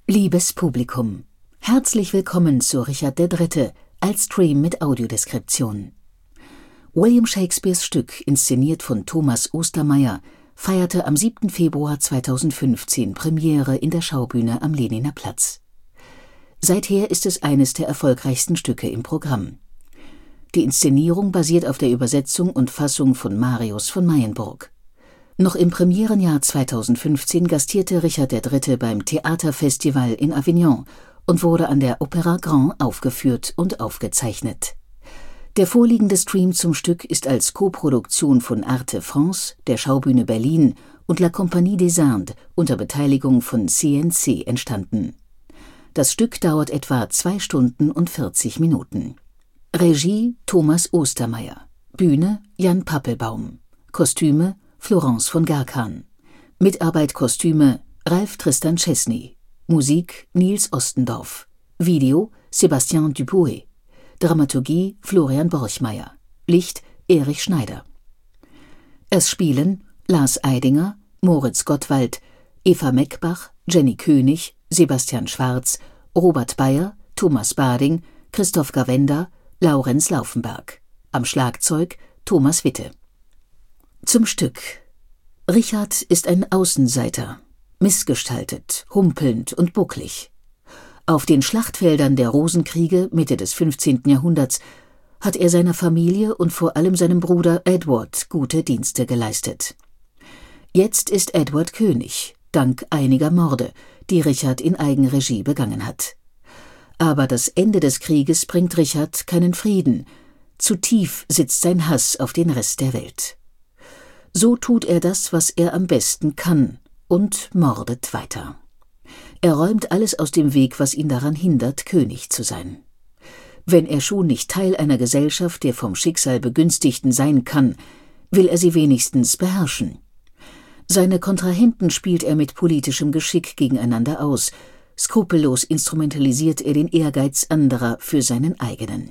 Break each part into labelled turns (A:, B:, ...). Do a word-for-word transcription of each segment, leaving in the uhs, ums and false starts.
A: Liebes Publikum, herzlich willkommen zu Richard der Dritte als Stream mit Audiodeskription. William Shakespeares Stück, inszeniert von Thomas Ostermayer, feierte am siebten Februar zweitausendfünfzehn Premiere in der Schaubühne am Lehniner Platz. Seither ist es eines der erfolgreichsten Stücke im Programm. Die Inszenierung basiert auf der Übersetzung und Fassung von Marius von Mayenburg. Noch im Premierenjahr zweitausendfünfzehn gastierte Richard der Dritte beim Theaterfestival in Avignon und wurde an der Opéra Grand aufgeführt und aufgezeichnet. Der vorliegende Stream zum Stück ist als Koproduktion von Arte France, der Schaubühne Berlin und La Compagnie des Indes unter Beteiligung von C N C entstanden. Das Stück dauert etwa zwei Stunden und vierzig Minuten. Regie Thomas Ostermayer, Bühne Jan Pappelbaum, Kostüme Florence von Garkan, Mitarbeit Kostüme Ralf Tristan Chesney, Musik Nils Ostendorf, Video Sébastien Dupouet, Dramaturgie Florian Borchmeier, Licht Erich Schneider. Es spielen Lars Eidinger, Moritz Gottwald, Eva Meckbach, Jenny König, Sebastian Schwarz, Robert Bayer, Thomas Bading, Christoph Gawenda, Laurenz Laufenberg. Am Schlagzeug Thomas Witte. Zum Stück. Richard ist ein Außenseiter, missgestaltet, humpelnd und bucklig. Auf den Schlachtfeldern der Rosenkriege Mitte des fünfzehnten Jahrhunderts hat er seiner Familie und vor allem seinem Bruder Edward gute Dienste geleistet. Jetzt ist Edward König, dank einiger Morde, die Richard in Eigenregie begangen hat. Aber das Ende des Krieges bringt Richard keinen Frieden. Zu tief sitzt sein Hass auf den Rest der Welt. So tut er das, was er am besten kann, und mordet weiter. Er räumt alles aus dem Weg, was ihn daran hindert, König zu sein. Wenn er schon nicht Teil einer Gesellschaft der vom Schicksal Begünstigten sein kann, will er sie wenigstens beherrschen. Seine Kontrahenten spielt er mit politischem Geschick gegeneinander aus. Skrupellos instrumentalisiert er den Ehrgeiz anderer für seinen eigenen.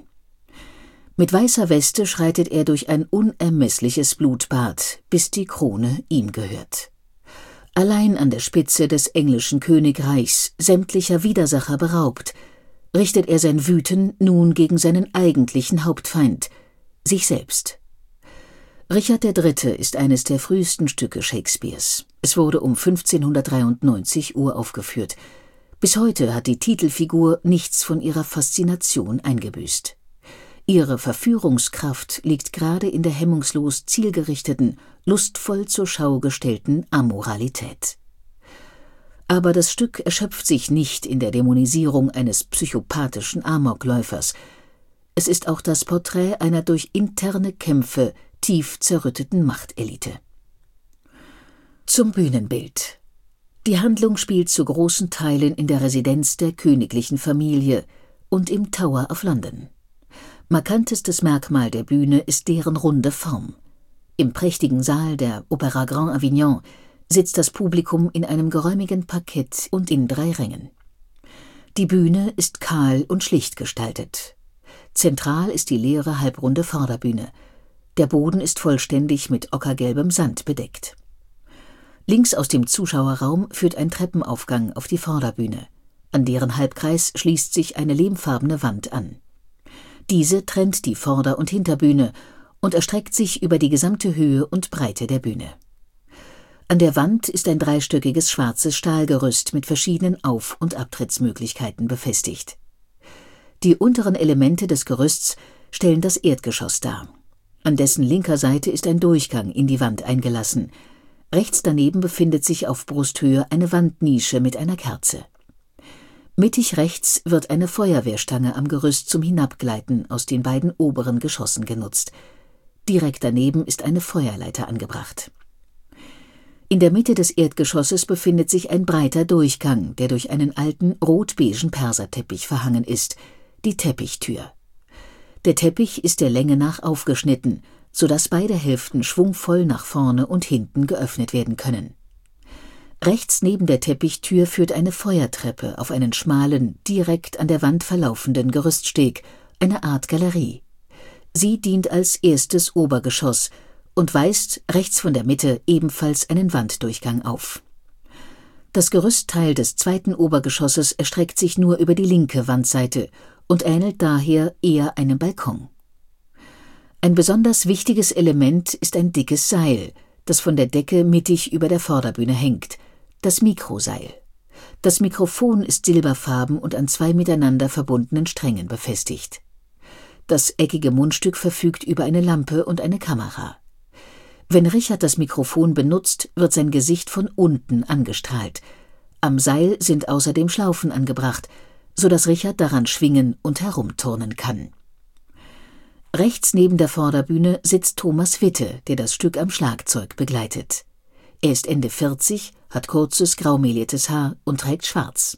A: Mit weißer Weste schreitet er durch ein unermessliches Blutbad, bis die Krone ihm gehört. Allein an der Spitze des englischen Königreichs, sämtlicher Widersacher beraubt, richtet er sein Wüten nun gegen seinen eigentlichen Hauptfeind, sich selbst. Richard der Dritte ist eines der frühesten Stücke Shakespeares. Es wurde um fünfzehnhundertdreiundneunzig uraufgeführt. Bis heute hat die Titelfigur nichts von ihrer Faszination eingebüßt. Ihre Verführungskraft liegt gerade in der hemmungslos zielgerichteten, lustvoll zur Schau gestellten Amoralität. Aber das Stück erschöpft sich nicht in der Dämonisierung eines psychopathischen Amokläufers. Es ist auch das Porträt einer durch interne Kämpfe tief zerrütteten Machtelite. Zum Bühnenbild. Die Handlung spielt zu großen Teilen in der Residenz der königlichen Familie und im Tower of London. Markantestes Merkmal der Bühne ist deren runde Form. Im prächtigen Saal der Opéra Grand Avignon sitzt das Publikum in einem geräumigen Parkett und in drei Rängen. Die Bühne ist kahl und schlicht gestaltet. Zentral ist die leere, halbrunde Vorderbühne. Der Boden ist vollständig mit ockergelbem Sand bedeckt. Links aus dem Zuschauerraum führt ein Treppenaufgang auf die Vorderbühne. An deren Halbkreis schließt sich eine lehmfarbene Wand an. Diese trennt die Vorder- und Hinterbühne und erstreckt sich über die gesamte Höhe und Breite der Bühne. An der Wand ist ein dreistöckiges schwarzes Stahlgerüst mit verschiedenen Auf- und Abtrittsmöglichkeiten befestigt. Die unteren Elemente des Gerüsts stellen das Erdgeschoss dar. An dessen linker Seite ist ein Durchgang in die Wand eingelassen. Rechts daneben befindet sich auf Brusthöhe eine Wandnische mit einer Kerze. Mittig rechts wird eine Feuerwehrstange am Gerüst zum Hinabgleiten aus den beiden oberen Geschossen genutzt. Direkt daneben ist eine Feuerleiter angebracht. In der Mitte des Erdgeschosses befindet sich ein breiter Durchgang, der durch einen alten rot-beigen Perserteppich verhangen ist, die Teppichtür. Der Teppich ist der Länge nach aufgeschnitten, sodass beide Hälften schwungvoll nach vorne und hinten geöffnet werden können. Rechts neben der Teppichtür führt eine Feuertreppe auf einen schmalen, direkt an der Wand verlaufenden Gerüststeg, eine Art Galerie. Sie dient als erstes Obergeschoss und weist rechts von der Mitte ebenfalls einen Wanddurchgang auf. Das Gerüstteil des zweiten Obergeschosses erstreckt sich nur über die linke Wandseite und ähnelt daher eher einem Balkon. Ein besonders wichtiges Element ist ein dickes Seil, das von der Decke mittig über der Vorderbühne hängt, das Mikroseil. Das Mikrofon ist silberfarben und an zwei miteinander verbundenen Strängen befestigt. Das eckige Mundstück verfügt über eine Lampe und eine Kamera. Wenn Richard das Mikrofon benutzt, wird sein Gesicht von unten angestrahlt. Am Seil sind außerdem Schlaufen angebracht, sodass Richard daran schwingen und herumturnen kann. Rechts neben der Vorderbühne sitzt Thomas Witte, der das Stück am Schlagzeug begleitet. Er ist Ende vierzig, hat kurzes, graumeliertes Haar und trägt schwarz.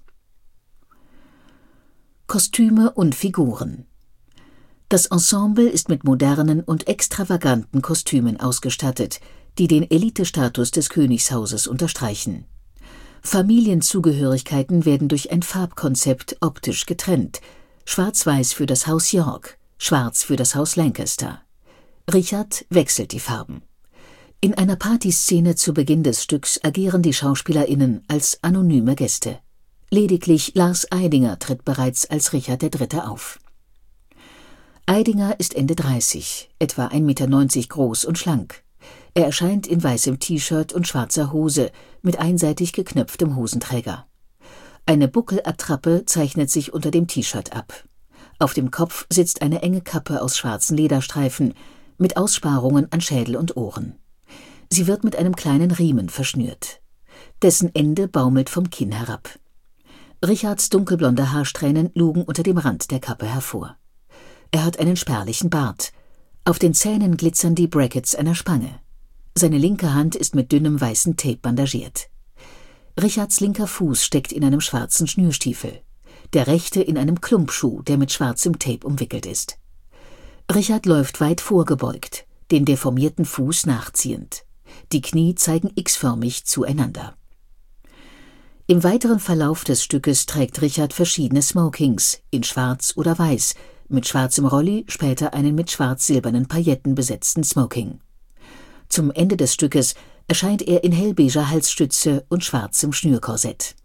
A: Kostüme und Figuren. Das Ensemble ist mit modernen und extravaganten Kostümen ausgestattet, die den Elitestatus des Königshauses unterstreichen. Familienzugehörigkeiten werden durch ein Farbkonzept optisch getrennt: schwarz-weiß für das Haus York, schwarz für das Haus Lancaster. Richard wechselt die Farben. In einer Partyszene zu Beginn des Stücks agieren die SchauspielerInnen als anonyme Gäste. Lediglich Lars Eidinger tritt bereits als Richard der Dritte auf. Eidinger ist Ende dreißig, etwa ein Meter neunzig groß und schlank. Er erscheint in weißem T-Shirt und schwarzer Hose mit einseitig geknöpftem Hosenträger. Eine Buckelattrappe zeichnet sich unter dem T-Shirt ab. Auf dem Kopf sitzt eine enge Kappe aus schwarzen Lederstreifen mit Aussparungen an Schädel und Ohren. Sie wird mit einem kleinen Riemen verschnürt. Dessen Ende baumelt vom Kinn herab. Richards dunkelblonde Haarsträhnen lugen unter dem Rand der Kappe hervor. Er hat einen spärlichen Bart. Auf den Zähnen glitzern die Brackets einer Spange. Seine linke Hand ist mit dünnem weißen Tape bandagiert. Richards linker Fuß steckt in einem schwarzen Schnürstiefel, der rechte in einem Klumpschuh, der mit schwarzem Tape umwickelt ist. Richard läuft weit vorgebeugt, den deformierten Fuß nachziehend. Die Knie zeigen x-förmig zueinander. Im weiteren Verlauf des Stückes trägt Richard verschiedene Smokings, in schwarz oder weiß, mit schwarzem Rolli, später einen mit schwarz-silbernen Pailletten besetzten Smoking. Zum Ende des Stückes erscheint er in hellbeiger Halsstütze und schwarzem Schnürkorsett.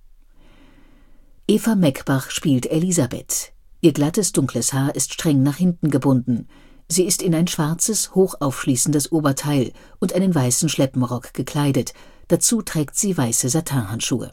A: Eva Meckbach spielt Elisabeth. Ihr glattes, dunkles Haar ist streng nach hinten gebunden. Sie ist in ein schwarzes, hochaufschließendes Oberteil und einen weißen Schleppenrock gekleidet. Dazu trägt sie weiße Satinhandschuhe.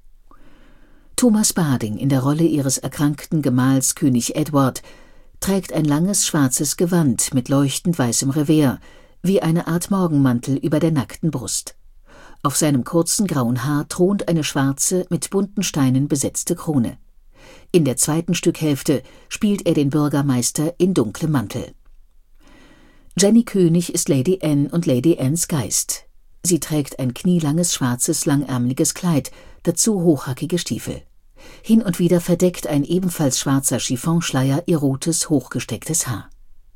A: Thomas Bading in der Rolle ihres erkrankten Gemahls König Edward trägt ein langes schwarzes Gewand mit leuchtend weißem Revers, wie eine Art Morgenmantel über der nackten Brust. Auf seinem kurzen grauen Haar thront eine schwarze, mit bunten Steinen besetzte Krone. In der zweiten Stückhälfte spielt er den Bürgermeister in dunklem Mantel. Jenny König ist Lady Anne und Lady Annes Geist. Sie trägt ein knielanges schwarzes, langärmeliges Kleid, dazu hochhackige Stiefel. Hin und wieder verdeckt ein ebenfalls schwarzer Chiffonschleier ihr rotes, hochgestecktes Haar.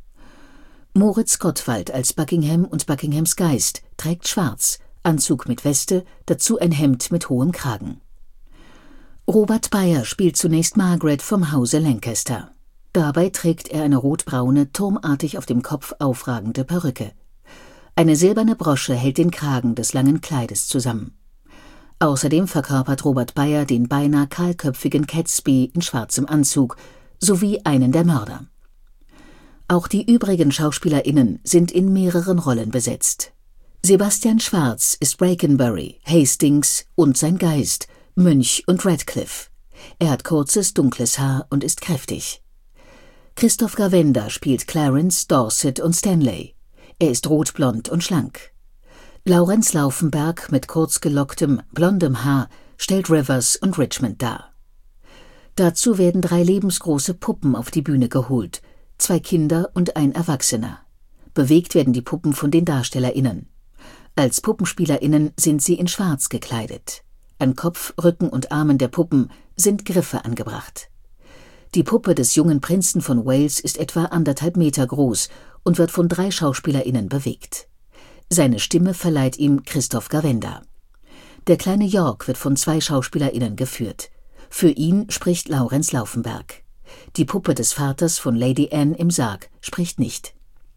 A: Moritz Gottwald als Buckingham und Buckinghams Geist trägt schwarz, Anzug mit Weste, dazu ein Hemd mit hohem Kragen. Robert Beyer spielt zunächst Margaret vom Hause Lancaster. Dabei trägt er eine rotbraune, turmartig auf dem Kopf aufragende Perücke. Eine silberne Brosche hält den Kragen des langen Kleides zusammen. Außerdem verkörpert Robert Beyer den beinahe kahlköpfigen Catesby in schwarzem Anzug sowie einen der Mörder. Auch die übrigen SchauspielerInnen sind in mehreren Rollen besetzt. Sebastian Schwarz ist Brakenbury, Hastings und sein Geist, Mönch und Radcliffe. Er hat kurzes, dunkles Haar und ist kräftig. Christoph Gravenda spielt Clarence, Dorset und Stanley. Er ist rotblond und schlank. Laurenz Laufenberg mit kurz gelocktem, blondem Haar stellt Rivers und Richmond dar. Dazu werden drei lebensgroße Puppen auf die Bühne geholt, zwei Kinder und ein Erwachsener. Bewegt werden die Puppen von den DarstellerInnen. Als PuppenspielerInnen sind sie in schwarz gekleidet. An Kopf, Rücken und Armen der Puppen sind Griffe angebracht. Die Puppe des jungen Prinzen von Wales ist etwa anderthalb Meter groß und wird von drei SchauspielerInnen bewegt. Seine Stimme verleiht ihm Christoph Gravenda. Der kleine York wird von zwei SchauspielerInnen geführt. Für ihn spricht Laurenz Laufenberg. Die Puppe des Vaters von Lady Anne im Sarg spricht nicht.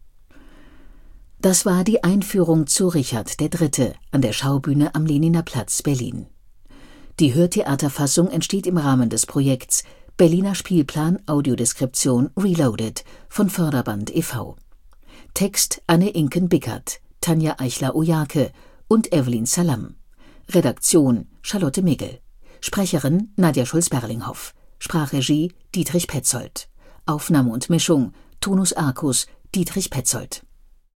A: Das war die Einführung zu Richard der Dritte an der Schaubühne am Lehniner Platz, Berlin. Die Hörtheaterfassung entsteht im Rahmen des Projekts Berliner Spielplan Audiodeskription Reloaded von Förderband e V Text Anne Inken-Bickert, Tanja Eichler-Ojake und Evelyn Salam. Redaktion Charlotte Migel. Sprecherin Nadja Schulz-Berlinghoff. Sprachregie Dietrich Petzold. Aufnahme und Mischung Tonus Arcus Dietrich Petzold.